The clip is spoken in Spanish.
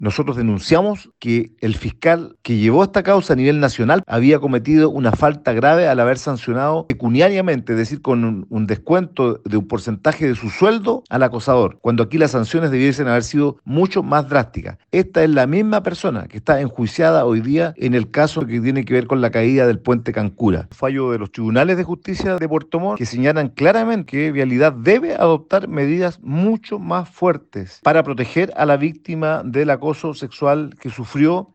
Nosotros denunciamos que el fiscal que llevó esta causa a nivel nacional había cometido una falta grave al haber sancionado pecuniariamente, es decir, con un descuento de un porcentaje de su sueldo al acosador, cuando aquí las sanciones debiesen haber sido mucho más drásticas. Esta es la misma persona que está enjuiciada hoy día en el caso que tiene que ver con la caída del puente Cancura. Fallo de los tribunales de justicia de Puerto Montt que señalan claramente que Vialidad debe adoptar medidas mucho más fuertes para proteger a la víctima del acoso sexual que sufrió